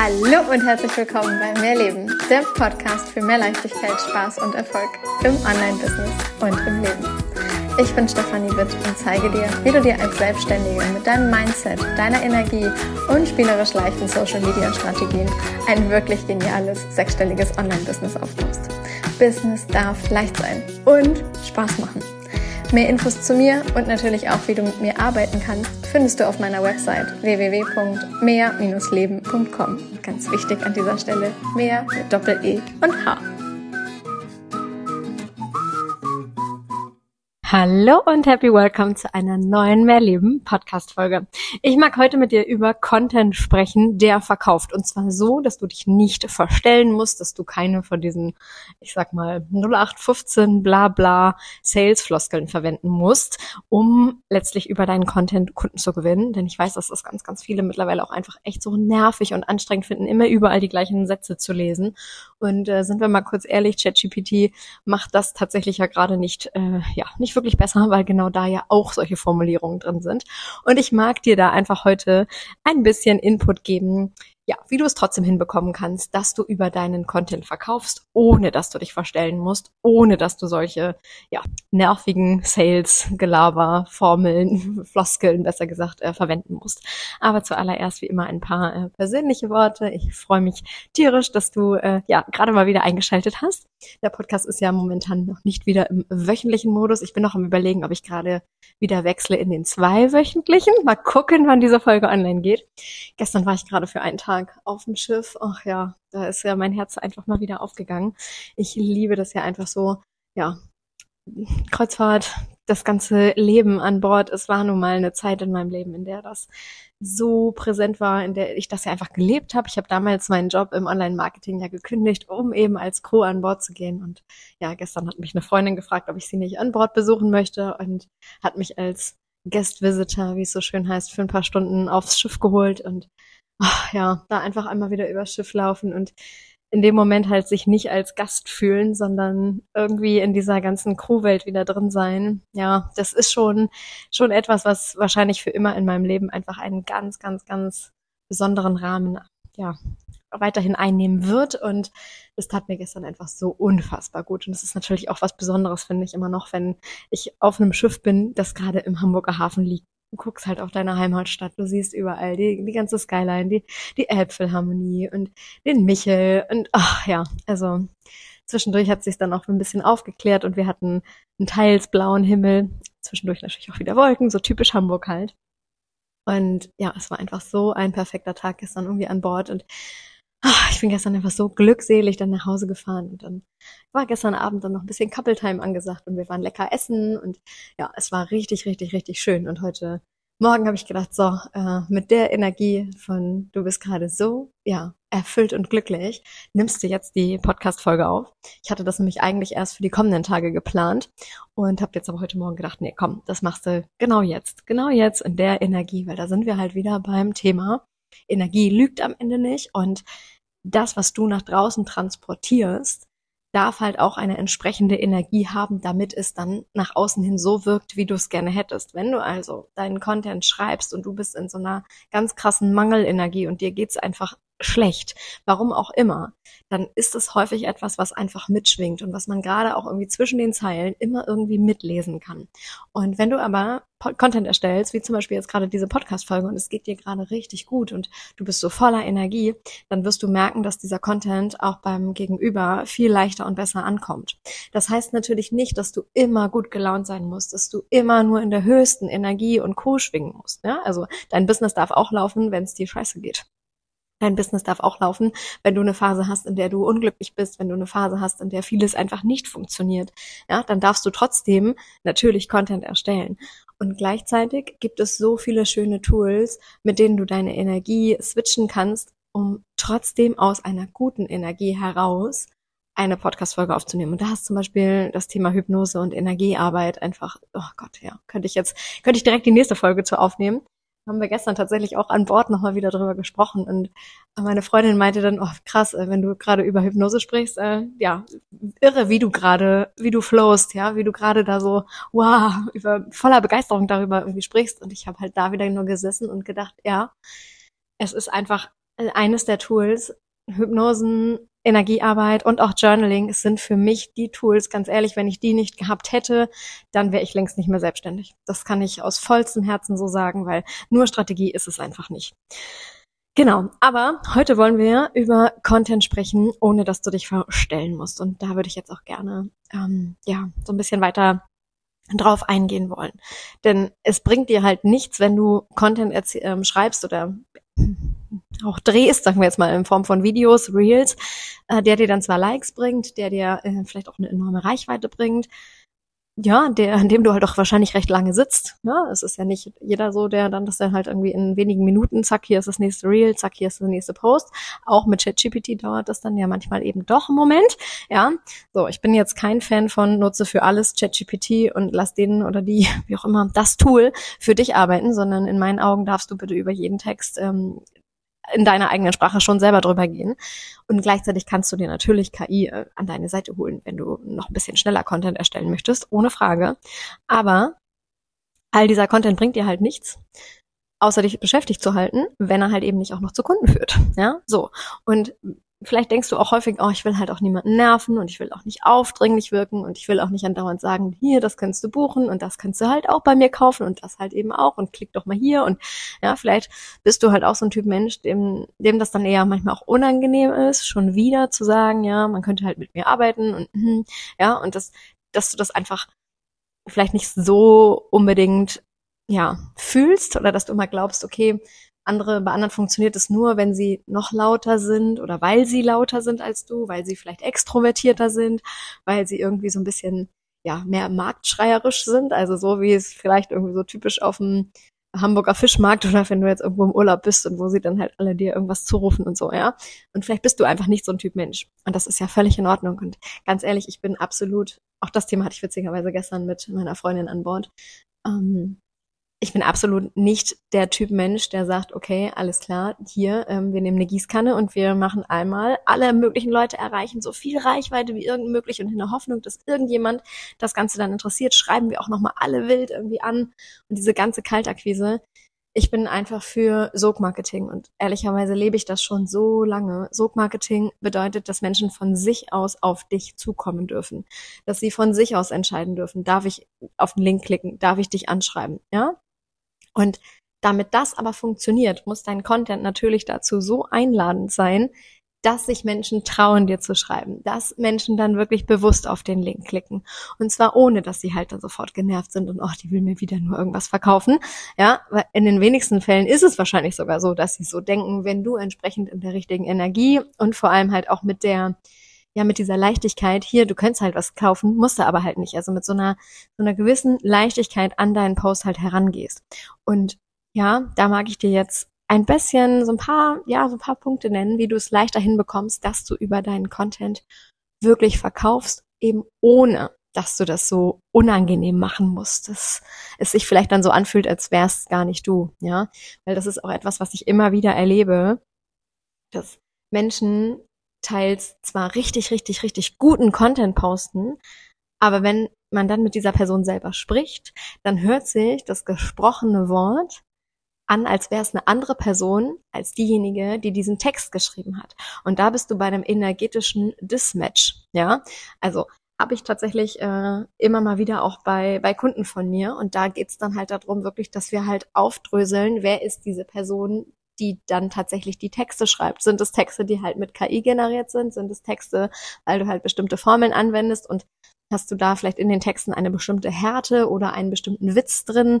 Hallo und herzlich willkommen bei Mehrleben, der Podcast für mehr Leichtigkeit, Spaß und Erfolg im Online-Business und im Leben. Ich bin Stefanie Witt und zeige dir, wie du dir als Selbstständige mit deinem Mindset, deiner Energie und spielerisch leichten Social-Media-Strategien ein wirklich geniales, sechsstelliges Online-Business aufbaust. Business darf leicht sein und Spaß machen. Mehr Infos zu mir und natürlich auch, wie du mit mir arbeiten kannst, findest du auf meiner Website www.mehr-leben.com. Ganz wichtig an dieser Stelle, mehr mit Doppel-E und H. Hallo und happy welcome zu einer neuen Mehrleben Podcast-Folge. Ich mag heute mit dir über Content sprechen, der verkauft. Und zwar so, dass du dich nicht verstellen musst, dass du keine von diesen, ich sag mal, 0815 bla bla Sales-Floskeln verwenden musst, um letztlich über deinen Content Kunden zu gewinnen. Denn ich weiß, dass das ganz, ganz viele mittlerweile auch einfach echt so nervig und anstrengend finden, immer überall die gleichen Sätze zu lesen. Und sind wir mal kurz ehrlich, ChatGPT macht das tatsächlich ja gerade nicht wirklich besser, weil genau da ja auch solche Formulierungen drin sind. Und ich mag dir da einfach heute ein bisschen Input geben, ja, wie du es trotzdem hinbekommen kannst, dass du über deinen Content verkaufst, ohne dass du dich verstellen musst, ohne dass du solche, nervigen Sales-Gelaber, Formeln, Floskeln, besser gesagt, verwenden musst. Aber zuallererst wie immer ein paar persönliche Worte. Ich freue mich tierisch, dass du gerade mal wieder eingeschaltet hast. Der Podcast ist ja momentan noch nicht wieder im wöchentlichen Modus. Ich bin noch am Überlegen, ob ich gerade wieder wechsle in den 2-wöchentlichen. Mal gucken, wann diese Folge online geht. Gestern war ich gerade für einen Tag auf dem Schiff. Ach ja, da ist ja mein Herz einfach mal wieder aufgegangen. Ich liebe das ja einfach so, Kreuzfahrt, das ganze Leben an Bord. Es war nun mal eine Zeit in meinem Leben, in der das so präsent war, in der ich das ja einfach gelebt habe. Ich habe damals meinen Job im Online-Marketing ja gekündigt, um eben als Crew an Bord zu gehen. Und ja, gestern hat mich eine Freundin gefragt, ob ich sie nicht an Bord besuchen möchte und hat mich als Guest Visitor, wie es so schön heißt, für ein paar Stunden aufs Schiff geholt und da einfach einmal wieder übers Schiff laufen und in dem Moment halt sich nicht als Gast fühlen, sondern irgendwie in dieser ganzen Crewwelt wieder drin sein. Ja, das ist schon etwas, was wahrscheinlich für immer in meinem Leben einfach einen ganz, ganz, ganz besonderen Rahmen, weiterhin einnehmen wird. Und das tat mir gestern einfach so unfassbar gut. Und es ist natürlich auch was Besonderes, finde ich immer noch, wenn ich auf einem Schiff bin, das gerade im Hamburger Hafen liegt. Du guckst halt auf deine Heimatstadt, du siehst überall die ganze Skyline, die Elbphilharmonie und den Michel und also zwischendurch hat sich dann auch ein bisschen aufgeklärt und wir hatten einen teils blauen Himmel, zwischendurch natürlich auch wieder Wolken, so typisch Hamburg halt. Und ja, es war einfach so ein perfekter Tag gestern irgendwie an Bord und ich bin gestern einfach so glückselig dann nach Hause gefahren und dann war gestern Abend dann noch ein bisschen Couple Time angesagt und wir waren lecker essen und ja, es war richtig, richtig, richtig schön. Und heute Morgen habe ich gedacht, so, mit der Energie von du bist gerade so, erfüllt und glücklich, nimmst du jetzt die Podcast-Folge auf. Ich hatte das nämlich eigentlich erst für die kommenden Tage geplant und habe jetzt aber heute Morgen gedacht, nee, komm, das machst du genau jetzt in der Energie, weil da sind wir halt wieder beim Thema. Energie lügt am Ende nicht und das, was du nach draußen transportierst, darf halt auch eine entsprechende Energie haben, damit es dann nach außen hin so wirkt, wie du es gerne hättest. Wenn du also deinen Content schreibst und du bist in so einer ganz krassen Mangelenergie und dir geht's einfach schlecht, warum auch immer, dann ist es häufig etwas, was einfach mitschwingt und was man gerade auch irgendwie zwischen den Zeilen immer irgendwie mitlesen kann. Und wenn du aber Content erstellst, wie zum Beispiel jetzt gerade diese Podcast-Folge und es geht dir gerade richtig gut und du bist so voller Energie, dann wirst du merken, dass dieser Content auch beim Gegenüber viel leichter und besser ankommt. Das heißt natürlich nicht, dass du immer gut gelaunt sein musst, dass du immer nur in der höchsten Energie und Co. schwingen musst. Ja? Also dein Business darf auch laufen, wenn es dir scheiße geht. Dein Business darf auch laufen, wenn du eine Phase hast, in der du unglücklich bist, wenn du eine Phase hast, in der vieles einfach nicht funktioniert. Ja, dann darfst du trotzdem natürlich Content erstellen. Und gleichzeitig gibt es so viele schöne Tools, mit denen du deine Energie switchen kannst, um trotzdem aus einer guten Energie heraus eine Podcast-Folge aufzunehmen. Und da hast zum Beispiel das Thema Hypnose und Energiearbeit einfach, oh Gott, ja, könnte ich direkt die nächste Folge zu aufnehmen. Haben wir gestern tatsächlich auch an Bord nochmal wieder drüber gesprochen und meine Freundin meinte dann, oh krass, wenn du gerade über Hypnose sprichst, irre, wie du flowst, ja, wie du gerade da so, voller Begeisterung darüber irgendwie sprichst und ich habe halt da wieder nur gesessen und gedacht, ja, es ist einfach eines der Tools, Hypnosen, Energiearbeit und auch Journaling sind für mich die Tools, ganz ehrlich, wenn ich die nicht gehabt hätte, dann wäre ich längst nicht mehr selbstständig. Das kann ich aus vollstem Herzen so sagen, weil nur Strategie ist es einfach nicht. Genau, aber heute wollen wir über Content sprechen, ohne dass du dich verstellen musst. Und da würde ich jetzt auch gerne so ein bisschen weiter drauf eingehen wollen. Denn es bringt dir halt nichts, wenn du Content schreibst oder auch drehst, sagen wir jetzt mal in Form von Videos, Reels, der dir dann zwar Likes bringt, der dir vielleicht auch eine enorme Reichweite bringt, ja, an dem du halt auch wahrscheinlich recht lange sitzt. Ja, es ist ja nicht jeder so, der dann das dann halt irgendwie in wenigen Minuten, zack, hier ist das nächste Reel, zack, hier ist der nächste Post. Auch mit ChatGPT dauert das dann ja manchmal eben doch einen Moment. Ja, so, ich bin jetzt kein Fan von nutze für alles ChatGPT und lass den oder die, wie auch immer, das Tool für dich arbeiten, sondern in meinen Augen darfst du bitte über jeden Text in deiner eigenen Sprache schon selber drüber gehen. Und gleichzeitig kannst du dir natürlich KI an deine Seite holen, wenn du noch ein bisschen schneller Content erstellen möchtest, ohne Frage. Aber all dieser Content bringt dir halt nichts, außer dich beschäftigt zu halten, wenn er halt eben nicht auch noch zu Kunden führt. Ja, so. Und vielleicht denkst du auch häufig, oh, ich will halt auch niemanden nerven und ich will auch nicht aufdringlich wirken und ich will auch nicht andauernd sagen, hier, das kannst du buchen und das kannst du halt auch bei mir kaufen und das halt eben auch und klick doch mal hier und ja, vielleicht bist du halt auch so ein Typ Mensch, dem das dann eher manchmal auch unangenehm ist, schon wieder zu sagen, ja, man könnte halt mit mir arbeiten und ja, und dass du das einfach vielleicht nicht so unbedingt ja, fühlst oder dass du immer glaubst, okay, bei anderen funktioniert es nur, wenn sie noch lauter sind oder weil sie lauter sind als du, weil sie vielleicht extrovertierter sind, weil sie irgendwie so ein bisschen, ja, mehr marktschreierisch sind, also so wie es vielleicht irgendwie so typisch auf dem Hamburger Fischmarkt oder wenn du jetzt irgendwo im Urlaub bist und wo sie dann halt alle dir irgendwas zurufen und so, ja. Und vielleicht bist du einfach nicht so ein Typ Mensch. Und das ist ja völlig in Ordnung. Und ganz ehrlich, ich bin absolut, auch das Thema hatte ich witzigerweise gestern mit meiner Freundin an Bord, ich bin absolut nicht der Typ Mensch, der sagt, okay, alles klar, hier, wir nehmen eine Gießkanne und wir machen einmal alle möglichen Leute erreichen, so viel Reichweite wie irgend möglich und in der Hoffnung, dass irgendjemand das Ganze dann interessiert, schreiben wir auch nochmal alle wild irgendwie an und diese ganze Kaltakquise. Ich bin einfach für Sogmarketing und ehrlicherweise lebe ich das schon so lange. Sogmarketing bedeutet, dass Menschen von sich aus auf dich zukommen dürfen, dass sie von sich aus entscheiden dürfen, darf ich auf den Link klicken, darf ich dich anschreiben, ja? Und damit das aber funktioniert, muss dein Content natürlich dazu so einladend sein, dass sich Menschen trauen, dir zu schreiben, dass Menschen dann wirklich bewusst auf den Link klicken. Und zwar ohne, dass sie halt dann sofort genervt sind und, ach, die will mir wieder nur irgendwas verkaufen. Ja, weil in den wenigsten Fällen ist es wahrscheinlich sogar so, dass sie so denken, wenn du entsprechend in der richtigen Energie und vor allem halt auch mit dieser Leichtigkeit, hier, du könntest halt was kaufen, musst du aber halt nicht. Also mit so einer gewissen Leichtigkeit an deinen Post halt herangehst. Und ja, da mag ich dir jetzt ein bisschen so ein paar Punkte nennen, wie du es leichter hinbekommst, dass du über deinen Content wirklich verkaufst, eben ohne, dass du das so unangenehm machen musst, dass es sich vielleicht dann so anfühlt, als wär's gar nicht du, ja. Weil das ist auch etwas, was ich immer wieder erlebe, dass Menschen teils zwar richtig, richtig, richtig guten Content posten, aber wenn man dann mit dieser Person selber spricht, dann hört sich das gesprochene Wort an, als wäre es eine andere Person als diejenige, die diesen Text geschrieben hat. Und da bist du bei einem energetischen Dismatch, ja. Also habe ich tatsächlich immer mal wieder auch bei Kunden von mir. Und da geht's dann halt darum, wirklich, dass wir halt aufdröseln, wer ist diese Person, die dann tatsächlich die Texte schreibt. Sind es Texte, die halt mit KI generiert sind? Sind es Texte, weil du halt bestimmte Formeln anwendest und hast du da vielleicht in den Texten eine bestimmte Härte oder einen bestimmten Witz drin,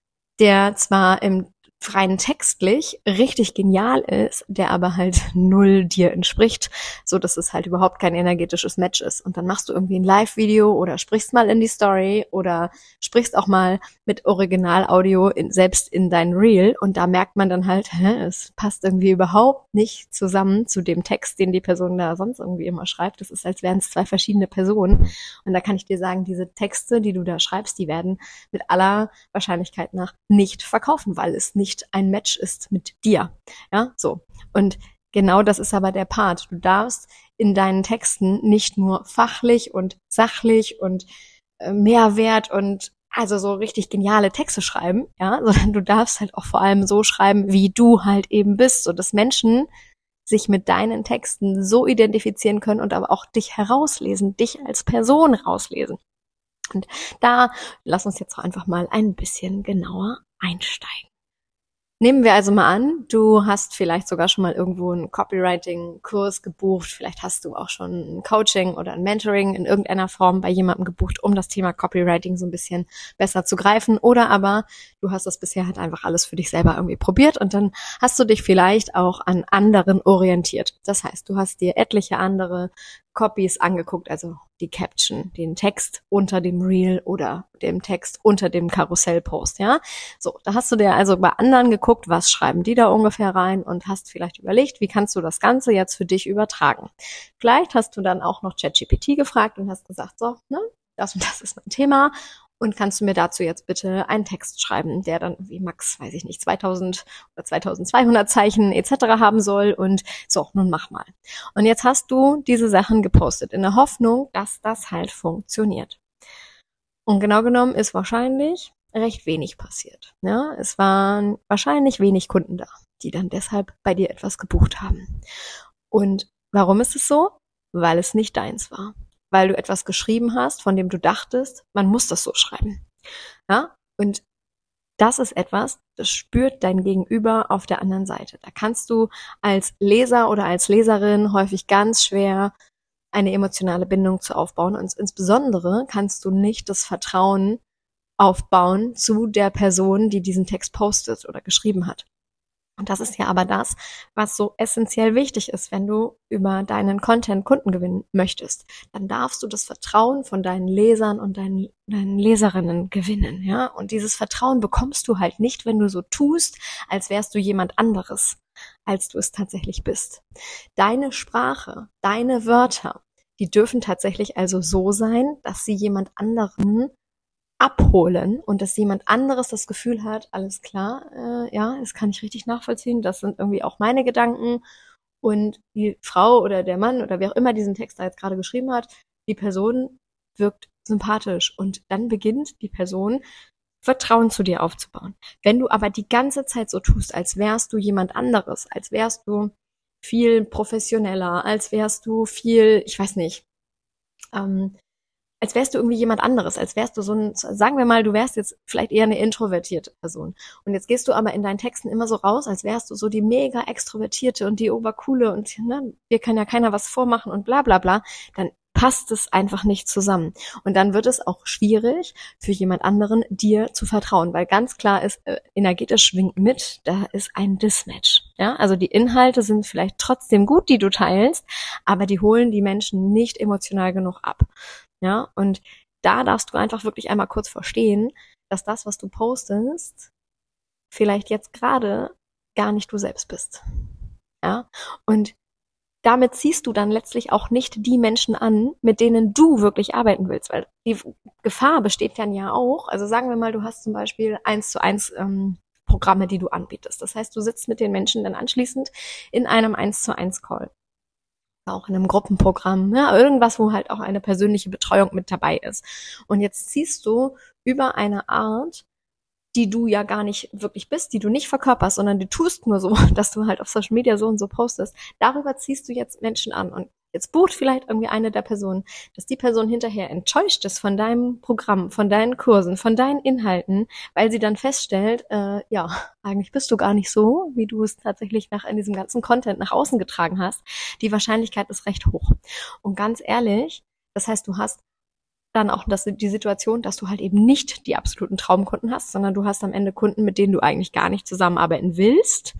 der zwar im freien textlich richtig genial ist, der aber halt null dir entspricht, so dass es halt überhaupt kein energetisches Match ist. Und dann machst du irgendwie ein Live-Video oder sprichst mal in die Story oder sprichst auch mal mit Original-Audio selbst in dein Reel und da merkt man dann halt, es passt irgendwie überhaupt nicht zusammen zu dem Text, den die Person da sonst irgendwie immer schreibt. Das ist, als wären es zwei verschiedene Personen. Und da kann ich dir sagen, diese Texte, die du da schreibst, die werden mit aller Wahrscheinlichkeit nach nicht verkaufen, weil es nicht ein Match ist mit dir. Ja, so. Und genau das ist aber der Part. Du darfst in deinen Texten nicht nur fachlich und sachlich und Mehrwert und also so richtig geniale Texte schreiben, ja, sondern du darfst halt auch vor allem so schreiben, wie du halt eben bist, so dass Menschen sich mit deinen Texten so identifizieren können und aber auch dich herauslesen, dich als Person rauslesen. Und da lass uns jetzt auch einfach mal ein bisschen genauer einsteigen. Nehmen wir also mal an, du hast vielleicht sogar schon mal irgendwo einen Copywriting-Kurs gebucht, vielleicht hast du auch schon ein Coaching oder ein Mentoring in irgendeiner Form bei jemandem gebucht, um das Thema Copywriting so ein bisschen besser zu greifen, oder aber du hast das bisher halt einfach alles für dich selber irgendwie probiert und dann hast du dich vielleicht auch an anderen orientiert. Das heißt, du hast dir etliche andere Copies angeguckt, also die Caption, den Text unter dem Reel oder dem Text unter dem Karussellpost, ja. So, da hast du dir also bei anderen geguckt, was schreiben die da ungefähr rein und hast vielleicht überlegt, wie kannst du das Ganze jetzt für dich übertragen. Vielleicht hast du dann auch noch ChatGPT gefragt und hast gesagt, so, ne, das und das ist mein Thema. Und kannst du mir dazu jetzt bitte einen Text schreiben, der dann wie max, weiß ich nicht, 2000 oder 2200 Zeichen etc. haben soll und so, nun mach mal. Und jetzt hast du diese Sachen gepostet in der Hoffnung, dass das halt funktioniert. Und genau genommen ist wahrscheinlich recht wenig passiert. Ja, es waren wahrscheinlich wenig Kunden da, die dann deshalb bei dir etwas gebucht haben. Und warum ist es so? Weil es nicht deins war. Weil du etwas geschrieben hast, von dem du dachtest, man muss das so schreiben. Ja? Und das ist etwas, das spürt dein Gegenüber auf der anderen Seite. Da kannst du als Leser oder als Leserin häufig ganz schwer eine emotionale Bindung zu aufbauen. Und insbesondere kannst du nicht das Vertrauen aufbauen zu der Person, die diesen Text postet oder geschrieben hat. Und das ist ja aber das, was so essentiell wichtig ist, wenn du über deinen Content Kunden gewinnen möchtest. Dann darfst du das Vertrauen von deinen Lesern und deinen Leserinnen gewinnen, ja. Und dieses Vertrauen bekommst du halt nicht, wenn du so tust, als wärst du jemand anderes, als du es tatsächlich bist. Deine Sprache, deine Wörter, die dürfen tatsächlich also so sein, dass sie jemand anderen abholen und dass jemand anderes das Gefühl hat, alles klar, ja, das kann ich richtig nachvollziehen, das sind irgendwie auch meine Gedanken und die Frau oder der Mann oder wer auch immer diesen Text da jetzt gerade geschrieben hat, die Person wirkt sympathisch und dann beginnt die Person Vertrauen zu dir aufzubauen. Wenn du aber die ganze Zeit so tust, als wärst du jemand anderes, als wärst du viel professioneller, als wärst du viel, ich weiß nicht, als wärst du irgendwie jemand anderes, als wärst du so ein, sagen wir mal, du wärst jetzt vielleicht eher eine introvertierte Person. Und jetzt gehst du aber in deinen Texten immer so raus, als wärst du so die mega extrovertierte und die obercoole und ne, dir kann ja keiner was vormachen und bla bla bla, dann passt es einfach nicht zusammen. Und dann wird es auch schwierig für jemand anderen, dir zu vertrauen, weil ganz klar ist, energetisch schwingt mit, da ist ein Dismatch. Ja, also die Inhalte sind vielleicht trotzdem gut, die du teilst, aber die holen die Menschen nicht emotional genug ab. Ja, und da darfst du einfach wirklich einmal kurz verstehen, dass das, was du postest, vielleicht jetzt gerade gar nicht du selbst bist. Ja, und damit ziehst du dann letztlich auch nicht die Menschen an, mit denen du wirklich arbeiten willst, weil die Gefahr besteht dann ja auch, also sagen wir mal, du hast zum Beispiel 1:1 Programme, die du anbietest. Das heißt, du sitzt mit den Menschen dann anschließend in einem 1:1 Call. Auch in einem Gruppenprogramm, ja, irgendwas, wo halt auch eine persönliche Betreuung mit dabei ist. Und jetzt ziehst du über eine Art, die du ja gar nicht wirklich bist, die du nicht verkörperst, sondern du tust nur so, dass du halt auf Social Media so und so postest. Darüber ziehst du jetzt Menschen an und jetzt bucht vielleicht irgendwie eine der Personen, dass die Person hinterher enttäuscht ist von deinem Programm, von deinen Kursen, von deinen Inhalten, weil sie dann feststellt, ja, eigentlich bist du gar nicht so, wie du es tatsächlich in diesem ganzen Content nach außen getragen hast. Die Wahrscheinlichkeit ist recht hoch. Und ganz ehrlich, das heißt, du hast dann auch die Situation, dass du halt eben nicht die absoluten Traumkunden hast, sondern du hast am Ende Kunden, mit denen du eigentlich gar nicht zusammenarbeiten willst,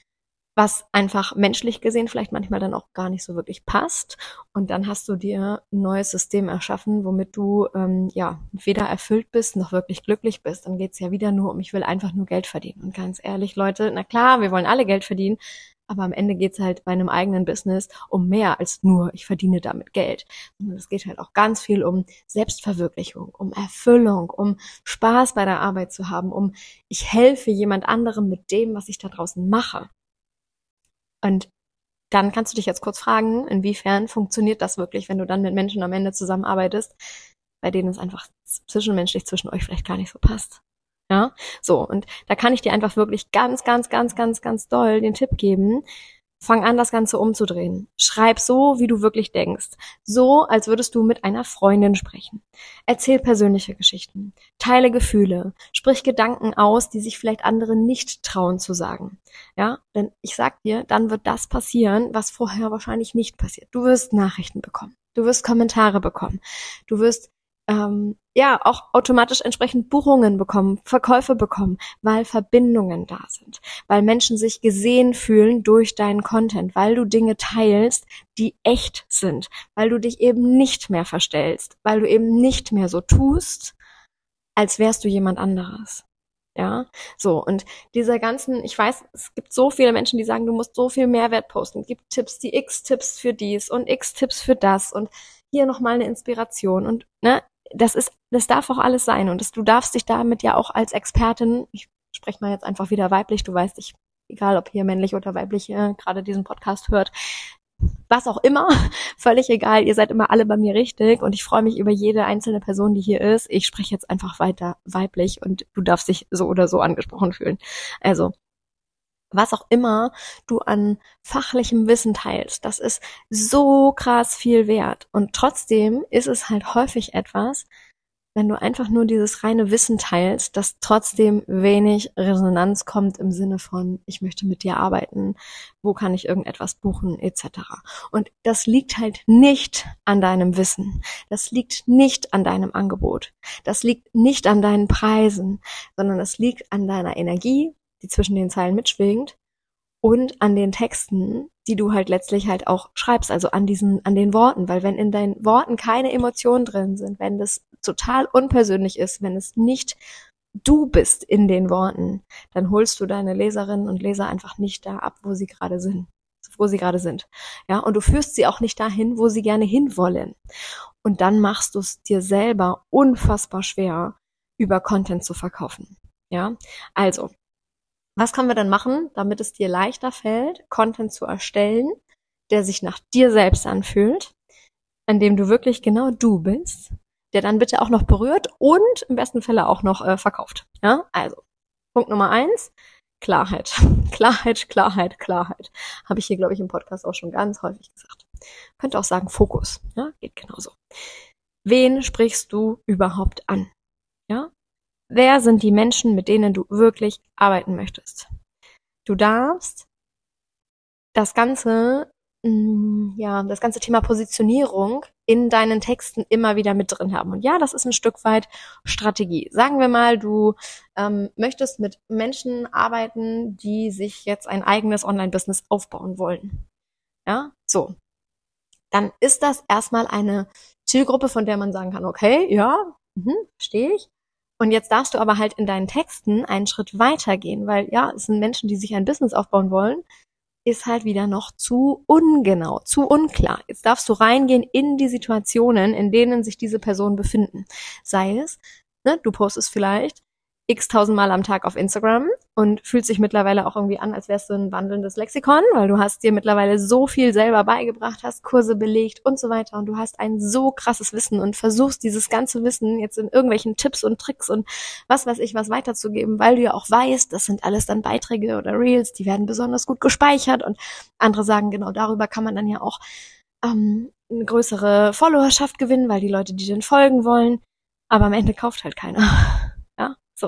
was einfach menschlich gesehen vielleicht manchmal dann auch gar nicht so wirklich passt. Und dann hast du dir ein neues System erschaffen, womit du ja weder erfüllt bist noch wirklich glücklich bist. Dann geht's ja wieder nur um, ich will einfach nur Geld verdienen. Und ganz ehrlich, Leute, na klar, wir wollen alle Geld verdienen, aber am Ende geht's halt bei einem eigenen Business um mehr als nur, ich verdiene damit Geld. Sondern es geht halt auch ganz viel um Selbstverwirklichung, um Erfüllung, um Spaß bei der Arbeit zu haben, um ich helfe jemand anderem mit dem, was ich da draußen mache. Und dann kannst du dich jetzt kurz fragen, inwiefern funktioniert das wirklich, wenn du dann mit Menschen am Ende zusammenarbeitest, bei denen es einfach zwischenmenschlich zwischen euch vielleicht gar nicht so passt. Ja, so, und da kann ich dir einfach wirklich ganz, ganz, ganz, ganz, ganz doll den Tipp geben, Fang an, das Ganze umzudrehen. Schreib so, wie du wirklich denkst. So, als würdest du mit einer Freundin sprechen. Erzähl persönliche Geschichten. Teile Gefühle. Sprich Gedanken aus, die sich vielleicht andere nicht trauen zu sagen. Ja, denn ich sag dir, dann wird das passieren, was vorher wahrscheinlich nicht passiert. Du wirst Nachrichten bekommen. Du wirst Kommentare bekommen. Du wirst auch automatisch entsprechend Buchungen bekommen, Verkäufe bekommen, weil Verbindungen da sind, weil Menschen sich gesehen fühlen durch deinen Content, weil du Dinge teilst, die echt sind, weil du dich eben nicht mehr verstellst, weil du eben nicht mehr so tust, als wärst du jemand anderes. Ja, so, und dieser ganzen, ich weiß, es gibt so viele Menschen, die sagen, du musst so viel Mehrwert posten, es gibt Tipps, die X-Tipps für dies und X-Tipps für das und hier nochmal eine Inspiration und, das darf auch alles sein und du darfst dich damit ja auch als Expertin, ich spreche mal jetzt einfach wieder weiblich, du weißt, egal ob hier männlich oder weiblich gerade diesen Podcast hört, was auch immer, völlig egal, ihr seid immer alle bei mir richtig und ich freue mich über jede einzelne Person, die hier ist. Ich spreche jetzt einfach weiter weiblich und du darfst dich so oder so angesprochen fühlen. Also, was auch immer du an fachlichem Wissen teilst, das ist so krass viel wert. Und trotzdem ist es halt häufig etwas, wenn du einfach nur dieses reine Wissen teilst, dass trotzdem wenig Resonanz kommt im Sinne von, ich möchte mit dir arbeiten, wo kann ich irgendetwas buchen, etc. Und das liegt halt nicht an deinem Wissen, das liegt nicht an deinem Angebot, das liegt nicht an deinen Preisen, sondern es liegt an deiner Energie, die zwischen den Zeilen mitschwingt, und an den Texten, die du halt letztlich halt auch schreibst, also an den Worten, weil wenn in deinen Worten keine Emotionen drin sind, wenn das total unpersönlich ist, wenn es nicht du bist in den Worten, dann holst du deine Leserinnen und Leser einfach nicht da ab, wo sie gerade sind. Ja, und du führst sie auch nicht dahin, wo sie gerne hinwollen. Und dann machst du es dir selber unfassbar schwer, über Content zu verkaufen. Ja, also, was können wir dann machen, damit es dir leichter fällt, Content zu erstellen, der sich nach dir selbst anfühlt, an dem du wirklich genau du bist, der dann bitte auch noch berührt und im besten Falle auch noch verkauft. Ja, also Punkt Nummer 1, Klarheit. Klarheit. Habe ich hier, glaube ich, im Podcast auch schon ganz häufig gesagt. Könnte auch sagen Fokus. Ja, geht genauso. Wen sprichst du überhaupt an? Ja, wer sind die Menschen, mit denen du wirklich arbeiten möchtest? Du darfst das ganze Thema Positionierung in deinen Texten immer wieder mit drin haben. Und ja, das ist ein Stück weit Strategie. Sagen wir mal, du möchtest mit Menschen arbeiten, die sich jetzt ein eigenes Online-Business aufbauen wollen. Ja, so. Dann ist das erstmal eine Zielgruppe, von der man sagen kann, okay, ja, verstehe ich. Und jetzt darfst du aber halt in deinen Texten einen Schritt weitergehen, weil ja, es sind Menschen, die sich ein Business aufbauen wollen, ist halt wieder noch zu ungenau, zu unklar. Jetzt darfst du reingehen in die Situationen, in denen sich diese Personen befinden. Sei es, du postest vielleicht x-tausendmal am Tag auf Instagram und fühlst dich mittlerweile auch irgendwie an, als wärst du ein wandelndes Lexikon, weil du hast dir mittlerweile so viel selber beigebracht, hast Kurse belegt und so weiter und du hast ein so krasses Wissen und versuchst dieses ganze Wissen jetzt in irgendwelchen Tipps und Tricks und was weiß ich was weiterzugeben, weil du ja auch weißt, das sind alles dann Beiträge oder Reels, die werden besonders gut gespeichert und andere sagen, genau darüber kann man dann ja auch eine größere Followerschaft gewinnen, weil die Leute, die den folgen wollen, aber am Ende kauft halt keiner. Ja, so.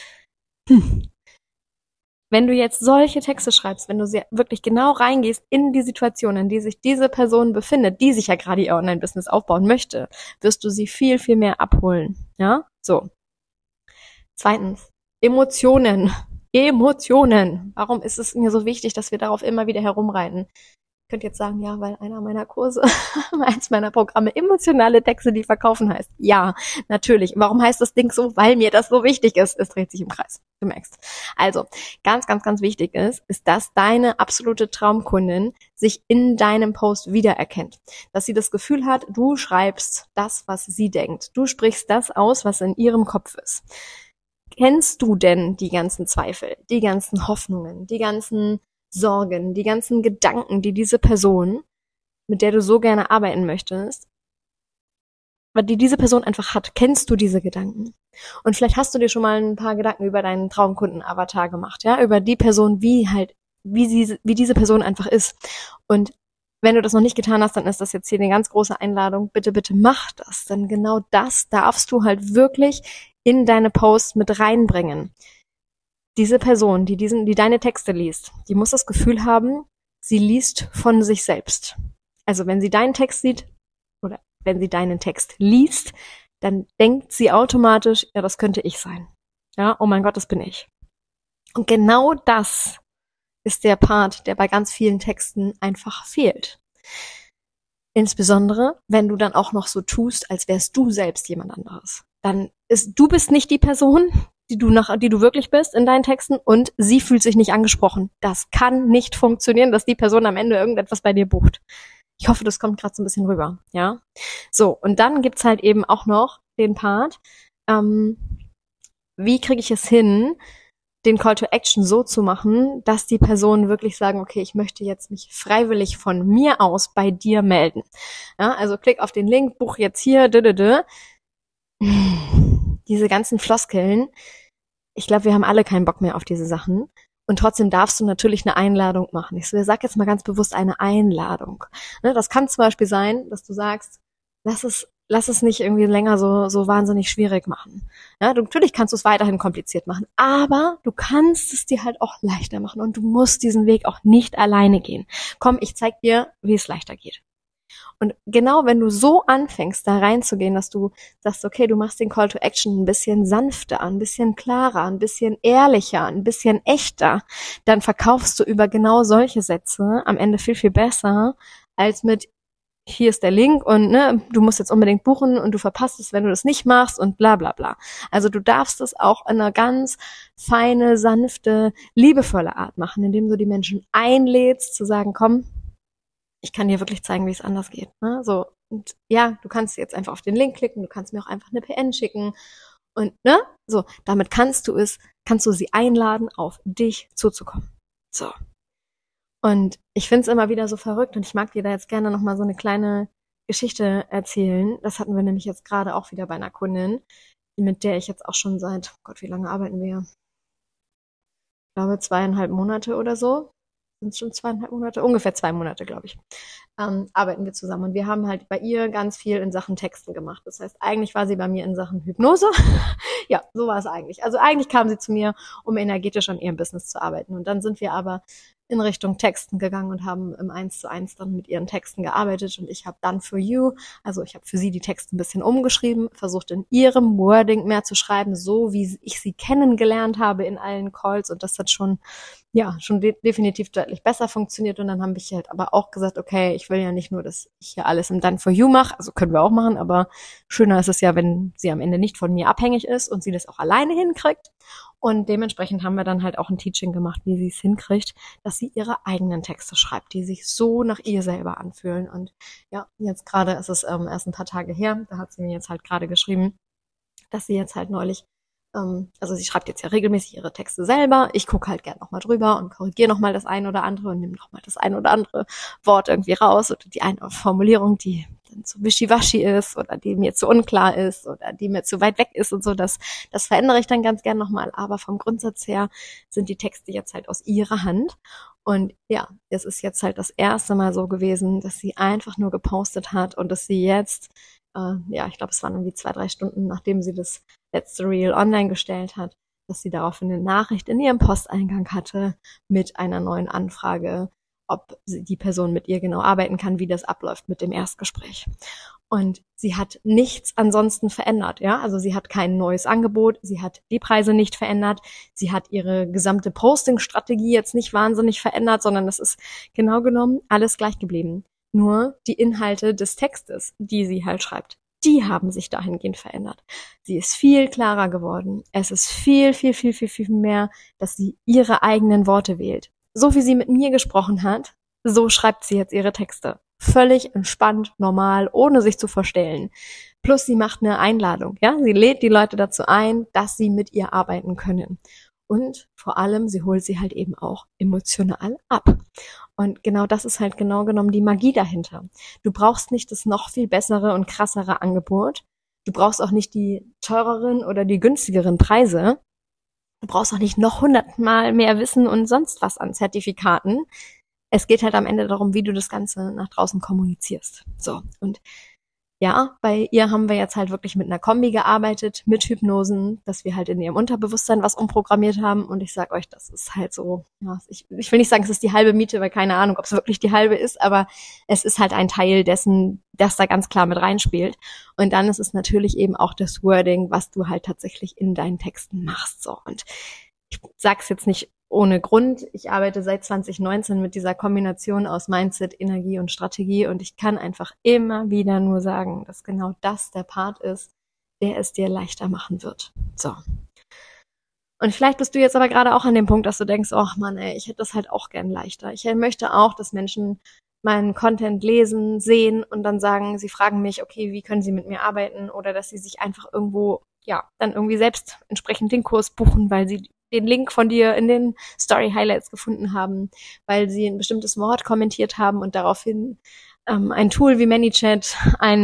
Wenn du jetzt solche Texte schreibst, wenn du wirklich genau reingehst in die Situation, in die sich diese Person befindet, die sich ja gerade ihr Online-Business aufbauen möchte, wirst du sie viel, viel mehr abholen. Ja, so. Zweitens, Emotionen. Warum ist es mir so wichtig, dass wir darauf immer wieder herumreiten? Ich könnte jetzt sagen, ja, weil einer meiner Kurse, eins meiner Programme emotionale Texte, die verkaufen heißt. Ja, natürlich. Warum heißt das Ding so? Weil mir das so wichtig ist. Es dreht sich im Kreis. Du merkst. Also, ganz, ganz, ganz wichtig ist, dass deine absolute Traumkundin sich in deinem Post wiedererkennt. Dass sie das Gefühl hat, du schreibst das, was sie denkt. Du sprichst das aus, was in ihrem Kopf ist. Kennst du denn die ganzen Zweifel, die ganzen Hoffnungen, die ganzen Sorgen, die ganzen Gedanken, die diese Person, mit der du so gerne arbeiten möchtest, die diese Person einfach hat, kennst du diese Gedanken? Und vielleicht hast du dir schon mal ein paar Gedanken über deinen Traumkunden-Avatar gemacht, ja, über die Person, wie halt wie diese Person einfach ist. Und wenn du das noch nicht getan hast, dann ist das jetzt hier eine ganz große Einladung. Bitte, bitte mach das. Denn genau das darfst du halt wirklich in deine Posts mit reinbringen. Diese Person, die deine Texte liest, die muss das Gefühl haben, sie liest von sich selbst. Also wenn sie deinen Text sieht oder wenn sie deinen Text liest, dann denkt sie automatisch, ja, das könnte ich sein. Ja, oh mein Gott, das bin ich. Und genau das ist der Part, der bei ganz vielen Texten einfach fehlt. Insbesondere, wenn du dann auch noch so tust, als wärst du selbst jemand anderes. Du bist nicht die Person, die du wirklich bist in deinen Texten, und sie fühlt sich nicht angesprochen. Das kann nicht funktionieren, dass die Person am Ende irgendetwas bei dir bucht. Ich hoffe, das kommt gerade so ein bisschen rüber, ja. So, und dann gibt's halt eben auch noch den Part, wie kriege ich es hin, den Call to Action so zu machen, dass die Personen wirklich sagen, okay, ich möchte jetzt mich freiwillig von mir aus bei dir melden. Ja, also klick auf den Link, buch jetzt hier, Diese ganzen Floskeln, ich glaube, wir haben alle keinen Bock mehr auf diese Sachen. Und trotzdem darfst du natürlich eine Einladung machen. Ich sag jetzt mal ganz bewusst eine Einladung. Das kann zum Beispiel sein, dass du sagst, lass es nicht irgendwie länger so wahnsinnig schwierig machen. Ja, natürlich kannst du es weiterhin kompliziert machen, aber du kannst es dir halt auch leichter machen und du musst diesen Weg auch nicht alleine gehen. Komm, ich zeig dir, wie es leichter geht. Und genau wenn du so anfängst, da reinzugehen, dass du sagst, okay, du machst den Call to Action ein bisschen sanfter, ein bisschen klarer, ein bisschen ehrlicher, ein bisschen echter, dann verkaufst du über genau solche Sätze am Ende viel, viel besser, als mit hier ist der Link und du musst jetzt unbedingt buchen und du verpasst es, wenn du das nicht machst und bla bla bla. Also du darfst es auch in einer ganz feine, sanfte, liebevolle Art machen, indem du die Menschen einlädst, zu sagen, komm, ich kann dir wirklich zeigen, wie es anders geht. Ne? So, und ja, du kannst jetzt einfach auf den Link klicken, du kannst mir auch einfach eine PN schicken und so, damit kannst du sie einladen, auf dich zuzukommen. So. Und ich finde es immer wieder so verrückt und ich mag dir da jetzt gerne nochmal so eine kleine Geschichte erzählen. Das hatten wir nämlich jetzt gerade auch wieder bei einer Kundin, mit der ich jetzt auch schon seit, Gott, wie lange arbeiten wir? Ich glaube 2,5 Monate oder so. Sind es schon 2,5 Monate? Ungefähr 2 Monate, glaube ich. Arbeiten wir zusammen. Und wir haben halt bei ihr ganz viel in Sachen Texten gemacht. Das heißt, eigentlich war sie bei mir in Sachen Hypnose. Ja, so war es eigentlich. Also eigentlich kam sie zu mir, um energetisch an ihrem Business zu arbeiten. Und dann sind wir aber in Richtung Texten gegangen und haben im 1:1 dann mit ihren Texten gearbeitet. Und ich habe dann for you, also ich habe für sie die Texte ein bisschen umgeschrieben, versucht in ihrem Wording mehr zu schreiben, so wie ich sie kennengelernt habe in allen Calls. Und das hat schon definitiv deutlich besser funktioniert. Und dann habe ich halt aber auch gesagt, okay, ich will ja nicht nur, dass ich hier alles im Done for You mache, also können wir auch machen, aber schöner ist es ja, wenn sie am Ende nicht von mir abhängig ist und sie das auch alleine hinkriegt. Und dementsprechend haben wir dann halt auch ein Teaching gemacht, wie sie es hinkriegt, dass sie ihre eigenen Texte schreibt, die sich so nach ihr selber anfühlen. Und ja, jetzt gerade ist es erst ein paar Tage her, da hat sie mir jetzt halt gerade geschrieben, dass sie jetzt halt neulich, also sie schreibt jetzt ja regelmäßig ihre Texte selber. Ich gucke halt gern nochmal drüber und korrigiere nochmal das ein oder andere und nehme nochmal das ein oder andere Wort irgendwie raus oder die eine Formulierung, die dann zu wischiwaschi ist oder die mir zu unklar ist oder die mir zu weit weg ist und so. Das verändere ich dann ganz gern nochmal. Aber vom Grundsatz her sind die Texte jetzt halt aus ihrer Hand. Und ja, es ist jetzt halt das erste Mal so gewesen, dass sie einfach nur gepostet hat und dass sie jetzt, ich glaube, es waren irgendwie 2-3 Stunden, nachdem sie das letzte Reel online gestellt hat, dass sie daraufhin eine Nachricht in ihrem Posteingang hatte mit einer neuen Anfrage, ob die Person mit ihr genau arbeiten kann, wie das abläuft mit dem Erstgespräch. Und sie hat nichts ansonsten verändert, ja, also sie hat kein neues Angebot, sie hat die Preise nicht verändert, sie hat ihre gesamte Posting-Strategie jetzt nicht wahnsinnig verändert, sondern es ist genau genommen alles gleich geblieben. Nur die Inhalte des Textes, die sie halt schreibt, die haben sich dahingehend verändert. Sie ist viel klarer geworden. Es ist viel, viel, viel, viel, viel mehr, dass sie ihre eigenen Worte wählt. So wie sie mit mir gesprochen hat, so schreibt sie jetzt ihre Texte. Völlig entspannt, normal, ohne sich zu verstellen. Plus sie macht eine Einladung, ja. Sie lädt die Leute dazu ein, dass sie mit ihr arbeiten können. Und vor allem, sie holt sie halt eben auch emotional ab. Und genau das ist halt genau genommen die Magie dahinter. Du brauchst nicht das noch viel bessere und krassere Angebot. Du brauchst auch nicht die teureren oder die günstigeren Preise. Du brauchst auch nicht noch 100-mal mehr Wissen und sonst was an Zertifikaten. Es geht halt am Ende darum, wie du das Ganze nach draußen kommunizierst. So, und ja, bei ihr haben wir jetzt halt wirklich mit einer Kombi gearbeitet, mit Hypnosen, dass wir halt in ihrem Unterbewusstsein was umprogrammiert haben. Und ich sag euch, das ist halt so, ja, ich will nicht sagen, es ist die halbe Miete, weil keine Ahnung, ob es wirklich die halbe ist, aber es ist halt ein Teil dessen, das da ganz klar mit reinspielt. Und dann ist es natürlich eben auch das Wording, was du halt tatsächlich in deinen Texten machst. So, und ich sag's jetzt nicht ohne Grund. Ich arbeite seit 2019 mit dieser Kombination aus Mindset, Energie und Strategie und ich kann einfach immer wieder nur sagen, dass genau das der Part ist, der es dir leichter machen wird. So. Und vielleicht bist du jetzt aber gerade auch an dem Punkt, dass du denkst, oh Mann, ey, ich hätte das halt auch gern leichter. Ich möchte auch, dass Menschen meinen Content lesen, sehen und dann sagen, sie fragen mich, okay, wie können sie mit mir arbeiten oder dass sie sich einfach irgendwo, ja, dann irgendwie selbst entsprechend den Kurs buchen, weil sie den Link von dir in den Story Highlights gefunden haben, weil sie ein bestimmtes Wort kommentiert haben und daraufhin ein Tool wie ManyChat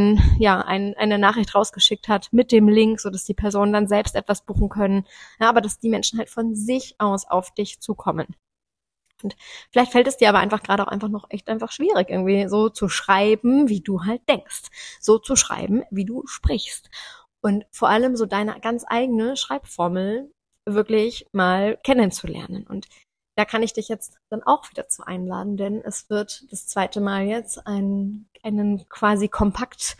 eine Nachricht rausgeschickt hat mit dem Link, so dass die Personen dann selbst etwas buchen können, ja, aber dass die Menschen halt von sich aus auf dich zukommen. Und vielleicht fällt es dir aber einfach gerade auch einfach noch echt einfach schwierig, irgendwie so zu schreiben, wie du halt denkst, so zu schreiben, wie du sprichst und vor allem so deine ganz eigene Schreibformel wirklich mal kennenzulernen. Und da kann ich dich jetzt dann auch wieder zu einladen, denn es wird das zweite Mal jetzt einen quasi Kompakt,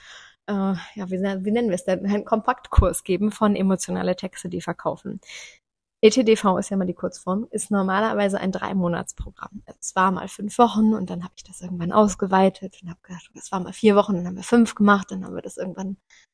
wie nennen wir es denn, einen Kompaktkurs geben von emotionale Texte, die verkaufen. ETDV ist ja mal die Kurzform, ist normalerweise ein 3-Monats-Programm. Es war mal 5 Wochen und dann habe ich das irgendwann ausgeweitet und habe gedacht, es war mal 4 Wochen, dann haben wir 5 gemacht, dann haben wir das irgendwann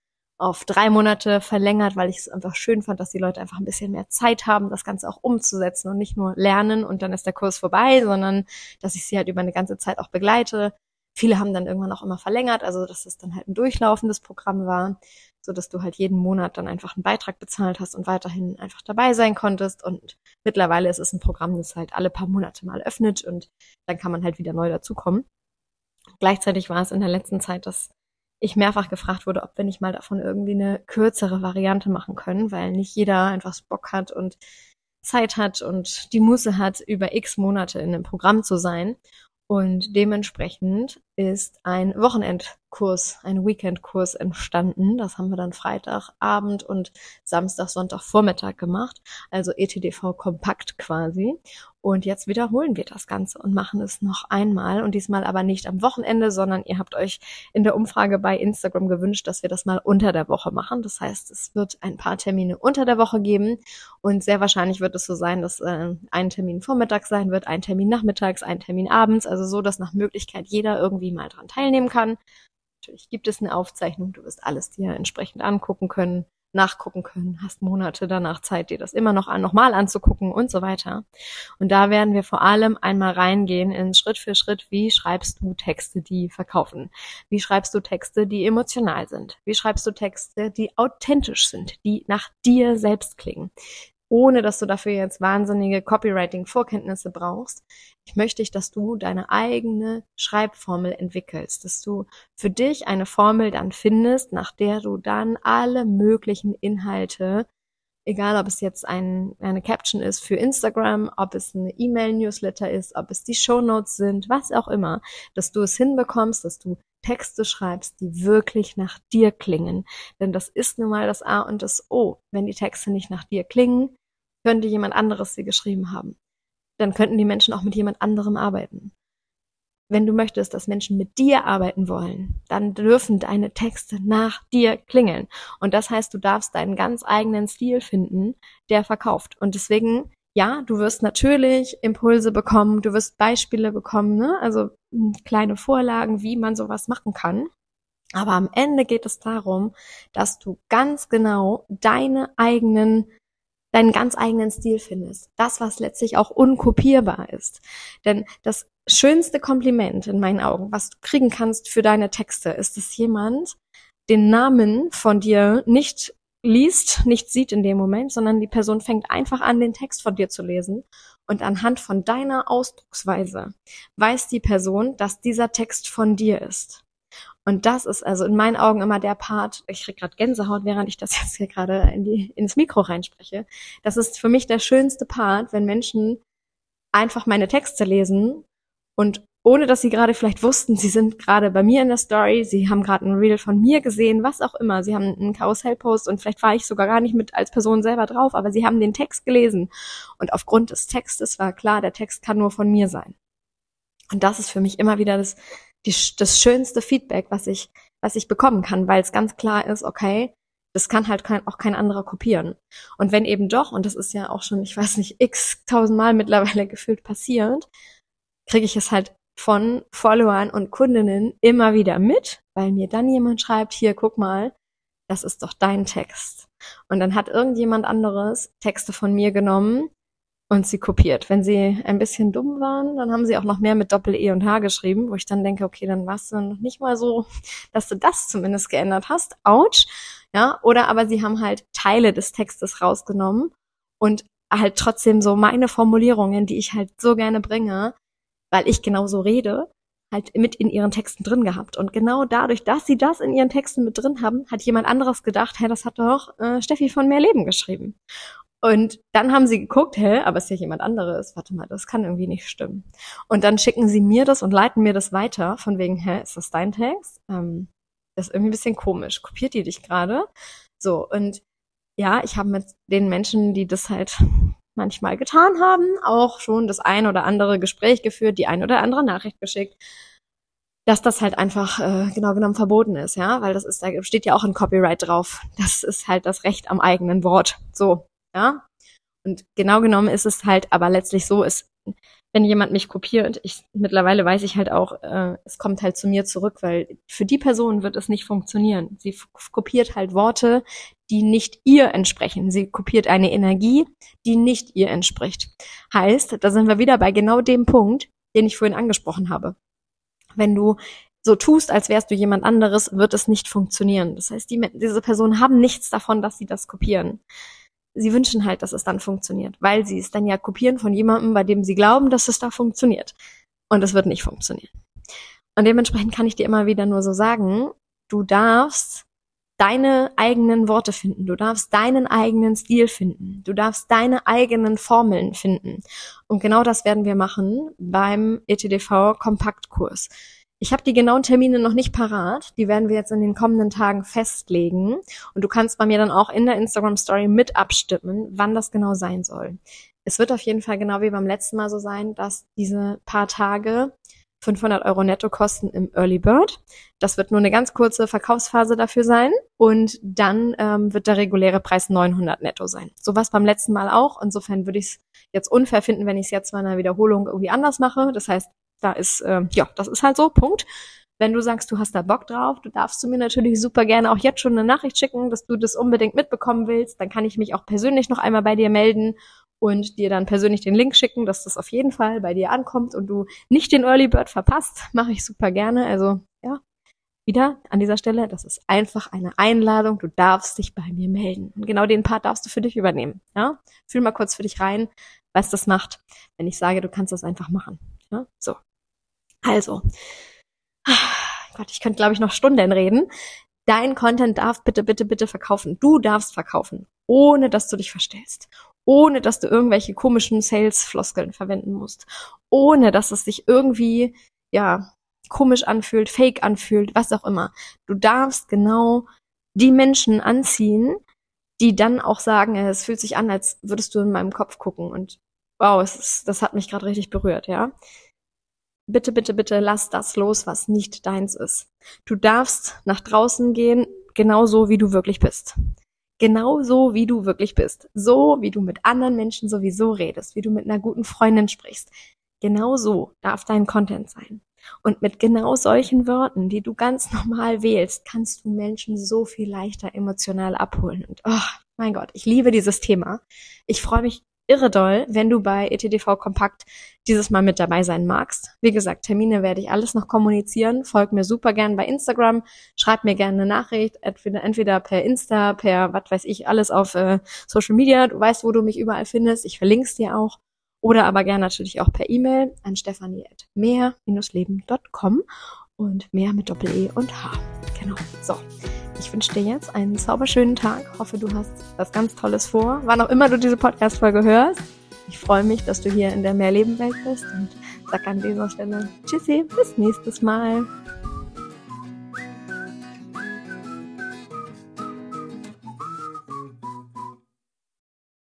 auf 3 Monate verlängert, weil ich es einfach schön fand, dass die Leute einfach ein bisschen mehr Zeit haben, das Ganze auch umzusetzen und nicht nur lernen und dann ist der Kurs vorbei, sondern dass ich sie halt über eine ganze Zeit auch begleite. Viele haben dann irgendwann auch immer verlängert, also dass es dann halt ein durchlaufendes Programm war, so dass du halt jeden Monat dann einfach einen Beitrag bezahlt hast und weiterhin einfach dabei sein konntest. Und mittlerweile ist es ein Programm, das halt alle paar Monate mal öffnet und dann kann man halt wieder neu dazukommen. Gleichzeitig war es in der letzten Zeit, dass ich mehrfach gefragt wurde, ob wir nicht mal davon irgendwie eine kürzere Variante machen können, weil nicht jeder einfach Bock hat und Zeit hat und die Muße hat, über x Monate in einem Programm zu sein. Und dementsprechend ist ein Wochenendkurs, ein Weekendkurs entstanden. Das haben wir dann Freitagabend und Samstag, Sonntagvormittag gemacht. Also ETDV kompakt quasi. Und jetzt wiederholen wir das Ganze und machen es noch einmal. Und diesmal aber nicht am Wochenende, sondern ihr habt euch in der Umfrage bei Instagram gewünscht, dass wir das mal unter der Woche machen. Das heißt, es wird ein paar Termine unter der Woche geben. Und sehr wahrscheinlich wird es so sein, dass ein Termin vormittags sein wird, ein Termin nachmittags, ein Termin abends. Also so, dass nach Möglichkeit jeder irgendwie mal dran teilnehmen kann. Natürlich gibt es eine Aufzeichnung. Du wirst alles dir entsprechend angucken können, nachgucken können, hast Monate danach Zeit, dir das immer nochmal anzugucken und so weiter. Und da werden wir vor allem einmal reingehen in Schritt für Schritt, wie schreibst du Texte, die verkaufen? Wie schreibst du Texte, die emotional sind? Wie schreibst du Texte, die authentisch sind, die nach dir selbst klingen? Ohne dass du dafür jetzt wahnsinnige Copywriting-Vorkenntnisse brauchst. Ich möchte, dass du deine eigene Schreibformel entwickelst, dass du für dich eine Formel dann findest, nach der du dann alle möglichen Inhalte, egal ob es jetzt eine Caption ist für Instagram, ob es eine E-Mail-Newsletter ist, ob es die Shownotes sind, was auch immer, dass du es hinbekommst, dass du Texte schreibst, die wirklich nach dir klingen. Denn das ist nun mal das A und das O. Wenn die Texte nicht nach dir klingen, könnte jemand anderes sie geschrieben haben. Dann könnten die Menschen auch mit jemand anderem arbeiten. Wenn du möchtest, dass Menschen mit dir arbeiten wollen, dann dürfen deine Texte nach dir klingeln. Und das heißt, du darfst deinen ganz eigenen Stil finden, der verkauft. Und deswegen, ja, du wirst natürlich Impulse bekommen, du wirst Beispiele bekommen, ne? Also kleine Vorlagen, wie man sowas machen kann. Aber am Ende geht es darum, dass du ganz genau deinen ganz eigenen Stil findest. Das, was letztlich auch unkopierbar ist. Denn das schönste Kompliment in meinen Augen, was du kriegen kannst für deine Texte, ist, dass jemand den Namen von dir nicht liest, nicht sieht in dem Moment, sondern die Person fängt einfach an, den Text von dir zu lesen. Und anhand von deiner Ausdrucksweise weiß die Person, dass dieser Text von dir ist. Und das ist also in meinen Augen immer der Part, ich krieg gerade Gänsehaut, während ich das jetzt hier gerade ins Mikro reinspreche. Das ist für mich der schönste Part, wenn Menschen einfach meine Texte lesen und ohne dass sie gerade vielleicht wussten, sie sind gerade bei mir in der Story, sie haben gerade ein Reel von mir gesehen, was auch immer, sie haben einen Karussellpost und vielleicht war ich sogar gar nicht mit als Person selber drauf, aber sie haben den Text gelesen und aufgrund des Textes war klar, der Text kann nur von mir sein. Und das ist für mich immer wieder das schönste Feedback, was ich bekommen kann, weil es ganz klar ist, okay, das kann halt auch kein anderer kopieren. Und wenn eben doch, und das ist ja auch schon, ich weiß nicht, x-tausendmal mittlerweile gefühlt passiert, kriege ich es halt von Followern und Kundinnen immer wieder mit, weil mir dann jemand schreibt, hier, guck mal, das ist doch dein Text. Und dann hat irgendjemand anderes Texte von mir genommen und sie kopiert. Wenn sie ein bisschen dumm waren, dann haben sie auch noch mehr mit Doppel-E und H geschrieben, wo ich dann denke, okay, dann warst du noch nicht mal so, dass du das zumindest geändert hast. Autsch. Ja, oder aber sie haben halt Teile des Textes rausgenommen und halt trotzdem so meine Formulierungen, die ich halt so gerne bringe, weil ich genauso rede, halt mit in ihren Texten drin gehabt. Und genau dadurch, dass sie das in ihren Texten mit drin haben, hat jemand anderes gedacht, das hat doch Steffi von Mehr Leben geschrieben. Und dann haben sie geguckt, aber ist ja jemand anderes. Warte mal, das kann irgendwie nicht stimmen. Und dann schicken sie mir das und leiten mir das weiter, von wegen, ist das dein Text? Das ist irgendwie ein bisschen komisch. Kopiert die dich gerade? So, und ja, ich habe mit den Menschen, die das halt manchmal getan haben, auch schon das ein oder andere Gespräch geführt, die ein oder andere Nachricht geschickt, dass das halt einfach genau genommen verboten ist, ja, weil das ist, da steht ja auch ein Copyright drauf. Das ist halt das Recht am eigenen Wort. So, ja. Und genau genommen ist es halt, aber letztlich so ist, wenn jemand mich kopiert, mittlerweile weiß ich halt auch, es kommt halt zu mir zurück, weil für die Person wird es nicht funktionieren. Sie kopiert halt Worte, die nicht ihr entsprechen. Sie kopiert eine Energie, die nicht ihr entspricht. Heißt, da sind wir wieder bei genau dem Punkt, den ich vorhin angesprochen habe. Wenn du so tust, als wärst du jemand anderes, wird es nicht funktionieren. Das heißt, diese Personen haben nichts davon, dass sie das kopieren. Sie wünschen halt, dass es dann funktioniert, weil sie es dann ja kopieren von jemandem, bei dem sie glauben, dass es da funktioniert. Und es wird nicht funktionieren. Und dementsprechend kann ich dir immer wieder nur so sagen, du darfst deine eigenen Worte finden, du darfst deinen eigenen Stil finden, du darfst deine eigenen Formeln finden. Und genau das werden wir machen beim ETDV-Kompaktkurs. Ich habe die genauen Termine noch nicht parat, die werden wir jetzt in den kommenden Tagen festlegen und du kannst bei mir dann auch in der Instagram-Story mit abstimmen, wann das genau sein soll. Es wird auf jeden Fall genau wie beim letzten Mal so sein, dass diese paar Tage 500 € netto kosten im Early Bird. Das wird nur eine ganz kurze Verkaufsphase dafür sein und dann wird der reguläre Preis 900 netto sein. So was beim letzten Mal auch. Insofern würde ich es jetzt unfair finden, wenn ich es jetzt bei einer Wiederholung irgendwie anders mache. Das heißt, da ist, das ist halt so, Punkt. Wenn du sagst, du hast da Bock drauf, du darfst du mir natürlich super gerne auch jetzt schon eine Nachricht schicken, dass du das unbedingt mitbekommen willst. Dann kann ich mich auch persönlich noch einmal bei dir melden und dir dann persönlich den Link schicken, dass das auf jeden Fall bei dir ankommt und du nicht den Early Bird verpasst. Mache ich super gerne. Also ja, wieder an dieser Stelle, das ist einfach eine Einladung. Du darfst dich bei mir melden. Und genau den Part darfst du für dich übernehmen. Ja, fühl mal kurz für dich rein, was das macht, wenn ich sage, du kannst das einfach machen. Ja, so. Also, Gott, ich könnte, glaube ich, noch Stunden reden. Dein Content darf bitte, bitte, bitte verkaufen. Du darfst verkaufen, ohne dass du dich verstellst. Ohne dass du irgendwelche komischen Sales-Floskeln verwenden musst. Ohne dass es sich irgendwie, komisch anfühlt, fake anfühlt, was auch immer. Du darfst genau die Menschen anziehen, die dann auch sagen, es fühlt sich an, als würdest du in meinem Kopf gucken und wow, das hat mich gerade richtig berührt, ja. Bitte, bitte, bitte lass das los, was nicht deins ist. Du darfst nach draußen gehen, genauso wie du wirklich bist. Genauso wie du wirklich bist. So wie du mit anderen Menschen sowieso redest, wie du mit einer guten Freundin sprichst. Genauso darf dein Content sein. Und mit genau solchen Wörtern, die du ganz normal wählst, kannst du Menschen so viel leichter emotional abholen. Und mein Gott, ich liebe dieses Thema. Ich freue mich irre doll, wenn du bei ETDV Kompakt dieses Mal mit dabei sein magst. Wie gesagt, Termine werde ich alles noch kommunizieren. Folg mir super gern bei Instagram. Schreib mir gerne eine Nachricht, entweder per Insta, per was weiß ich, alles auf Social Media. Du weißt, wo du mich überall findest. Ich verlinke es dir auch. Oder aber gerne natürlich auch per E-Mail an stefanie@mehr-leben.com. und Mehr mit Doppel-E und H. Genau. So. Ich wünsche dir jetzt einen zauberschönen Tag. Hoffe, du hast was ganz Tolles vor. Wann auch immer du diese Podcast-Folge hörst. Ich freue mich, dass du hier in der Mehrleben-Welt bist und sag an dieser Stelle Tschüssi, bis nächstes Mal.